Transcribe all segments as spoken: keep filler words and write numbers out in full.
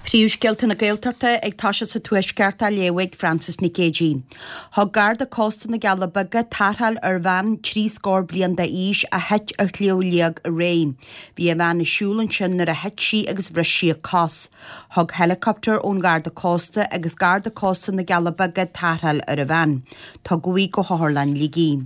Príúsgilta na Gaeltarta ag táise sa tuaiscearta léigh Francis Ní Céidí. Thg garda costa na Galabaga tarthal ar bhean trí scór bliain de ís a het ar cléoléag a réim. Bhí a bhean na siúlann sin nar a het sí agus bhris sí a cos. Thg helicopter ón garda costa agus garda costa na Galabaga tarthal ar a bhean. Tá guí go háirlan ligí.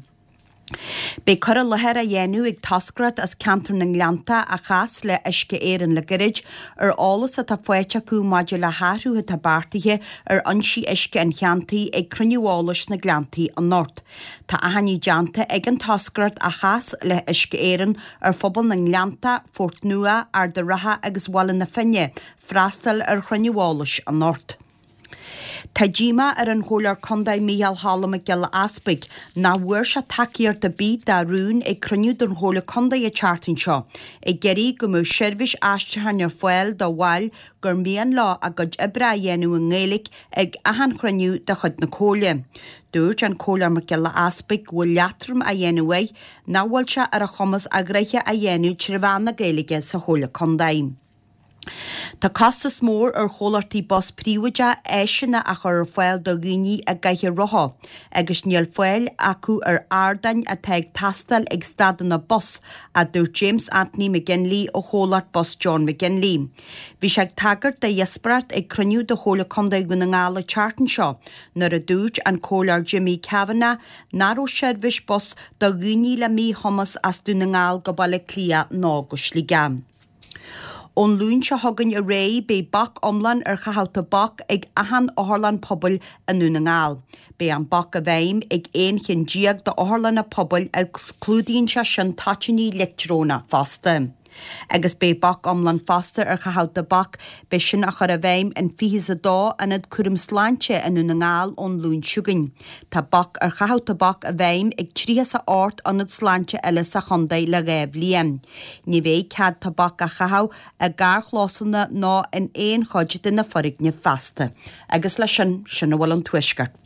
Bé cur a lethir a dhéanú ag tascrat as cantar na Nglanta a chas le isce éireann le gairid ar álas a tá foiite acu maidir le háthú a tá bartaithe ar ansí isce an cheantaí ag cruniúálas na Glantaí an Nort. Tá ahanní deanta ag an tascrat a chas le isce éireann ar phobal na Nglanta, Fort Nua, ar de ratha agus Wallan na Finne, freastal ar cruniúálas an Nort. Tá díma ar an chólar condaid Mícheál Hallam a geall aspaig ná bhuair se takeíar de bíd dá rún ag cruniú don chóla condaid a chartain seo. Ag geirí go mú seirbhís aisteán ar foiil do bháil gur mbíonn lá a gcuid ibre a dhéanú an ngéalaigh ag ahan cruniú de chud na cóla. Dúirt an chólar mar geall aspaig bhfuil leatrum a dhéanú é ná bhfuil se ar a chumas a greiche a dhéanú tribhán na Gaeilge sa chóla condaid. Tá costas mór ar cholartaí bos príomhaide éisina a chur foiil do ghuiní a gaithe rotha, agus níl foiil acu ar ardain a teag tastal ag stadan na bos a dúir James Anthony McGinley ó chólart bos John McGinley. Bhí sé tagart de dhéasparat ag cruniú do chóla condaid gona ngála chartan seo, nar a dúirt an chólar Jimmy Kavanagh náró seirbhís bos do ghuiní le mí thomas as dú na ngáil go baile clia ná go slígam. Ón lún se thugann a ré bé bach omlan ar chahabhta bach ag ahan óharlan pobl a nú na ngáil. Bé an bach a bhéim ag éon chin díag do óharlan a pobl ag clúdaíonn se sin taitiní lectróna fasta. Agus bé bach omlan fasta ar chahabhta bach bé sin a chur a bhéim an fihís a dá anad cuirim sláinte a nú na ngáil ón lún siúgain. Tá bach ar chahabhta bach a bhéim ag trías a ort anad sláinte eile sa chondaid le réibh líam. Ní bhéh cead tá bach a chahabh a gar chlásanna ná in éon chuide na forigne fasta. Agus le sin sin bhfuil an tuaisceart.